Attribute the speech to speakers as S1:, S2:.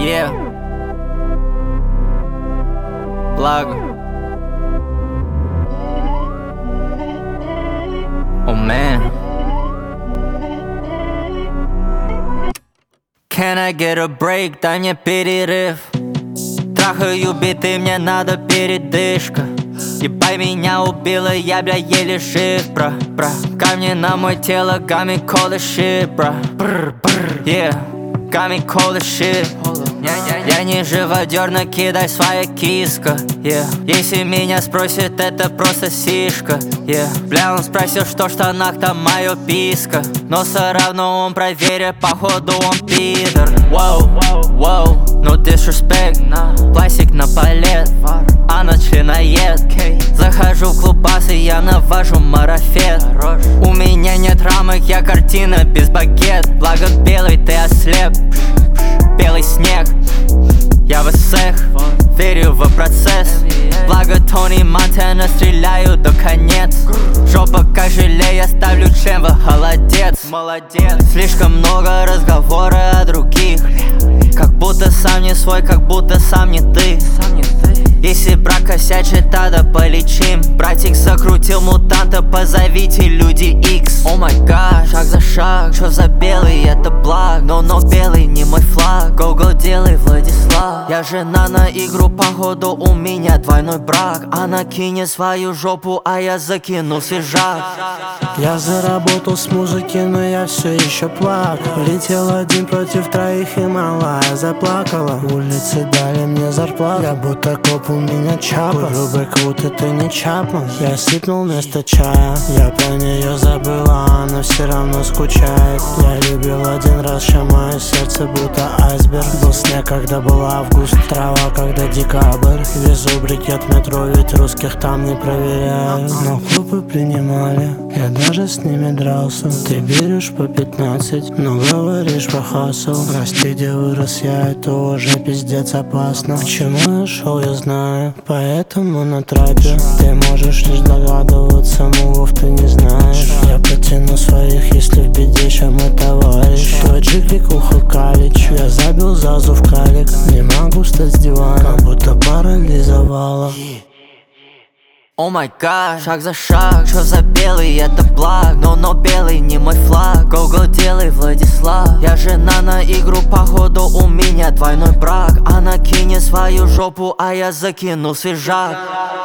S1: Yeah. Благо. Oh man. Can I get a break? Дай мне перерыв. Трахаю биты, мне надо передышка. Ебай, меня убило, я, бля, еле жив, бра. Камни на мое тело, got me cold as shit, бра. Yeah, got me cold as shit. Я не живодер, накидай своя киска, yeah. Если меня спросят, это просто сишка, yeah. Бля, он спросил, что в штанах там моё писка. Но все равно он проверит, походу он пидор. Воу, воу, no disrespect. Пластик на палет, она членоед. Захожу в клубас и я навожу марафет. У меня нет рамок, я картина без багет. Благо белый, ты ослеп. Белый снег, я в эссех, верю в процесс. Благо Тони Монтана, стреляю до конец. Жопа как желе, я ставлю член в холодец. Слишком много разговора о других, как будто сам не свой, как будто сам не ты. Если брак косячит, тогда полечим. Братик закрутил мутанта, позовите люди X. О май гад, шаг за шаг, что за белый, это благ. Но белый не мой флаг, го-го делай, Владислав. Я жена на игру, походу у меня двойной брак. Она кинет свою жопу, а я закину свежак.
S2: Я заработал с музыки, но я все еще плакал. Летел один против троих, и малая заплакала. Улицы дали мне зарплату, я будто коп, у меня чапа. Грубый крут, это не Чапман. Я сипнул вместо чая, я про нее забыла, она все равно скучает. Я любил один раз, ща мое сердце будто айсберг. Был снег, когда был август, трава, когда декабрь. Везу брикет в метро, ведь русских там не проверяют. Но клубы принимали, я даже с ними дрался. Ты берешь по 15, но говоришь по хасл. Расти, где вырос я, это уже пиздец опасно. К чему я шел, я знаю, поэтому на трапе. Ты можешь лишь догадываться, мувов ты не знаешь. Я потяну своих, если в беде, чем мой товарищ. Твой джиглик ухукалич, я забил зазу в калик. Не могу встать с дивана, как будто парализовала.
S1: О май гад, шаг за шаг, что за белый, это благ. Но белый не мой флаг, го-го делай, Владислав. Я жена на игру, походу у меня двойной брак. Она кинет свою жопу, а я закину свежак.